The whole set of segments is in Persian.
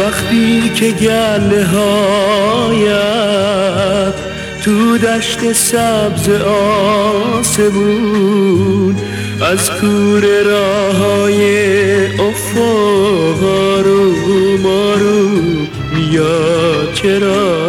وقتی که گله هایت تو دشت سبز آسمون از کوره راههای افق آروم آروم میاد چرا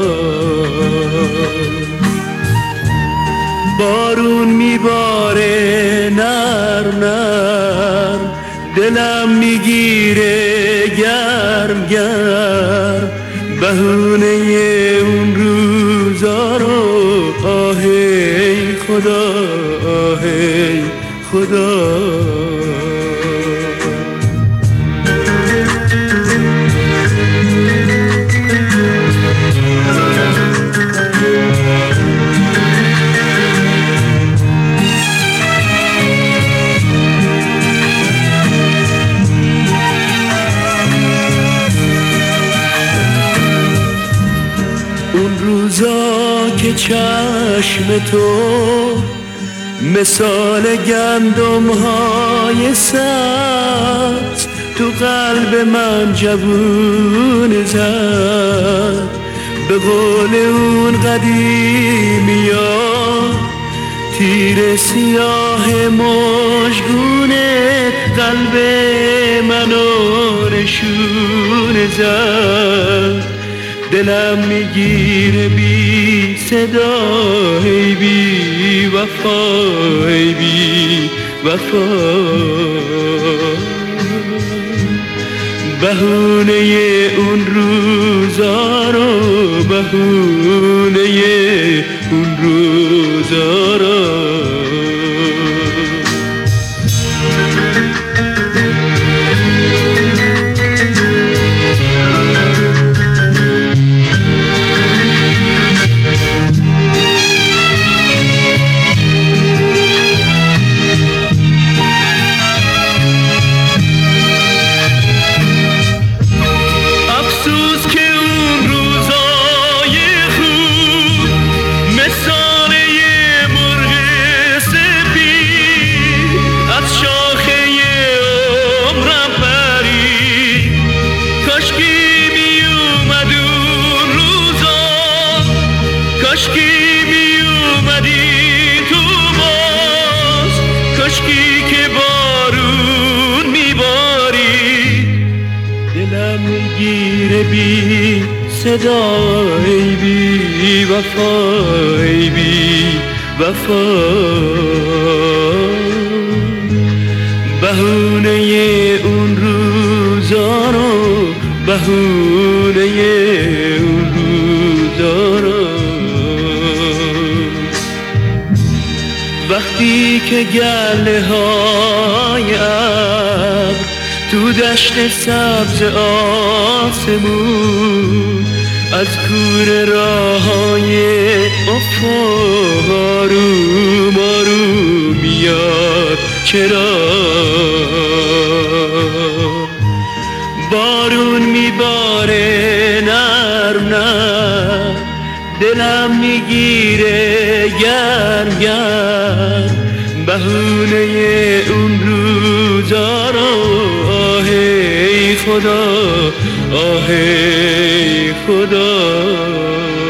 بارون میباره نرم نرم دلم میگیره گرم گرم بهونه اون روزا رو آهی خدا آهی خدا اون روزا که چشم تو مثال گندم های سبز تو قلب من جوون زد به قول اون قدیمیا تیر سیاه مژگونه قلب منو نشون زد دلم میگیره بی صدا ای بی وفا ای بی وفا بهونه اون روزا رو بهونه اون روزا رو کاشکی می اومدی تو باز کاشکی که بارون میباری دلم میگیره بی صدا ای بی وفا ای بی وفا بهونه اون روزا رو بهونه اون روزا رو وقتی که گله های ابر تو دشت سبز آسمون از کوره راههای افق آروم آروم میاد چرا بارون میباره نرم نرم دلم میگیره گرم گرم بهونه اون روزا رو آهی خدا آهی خدا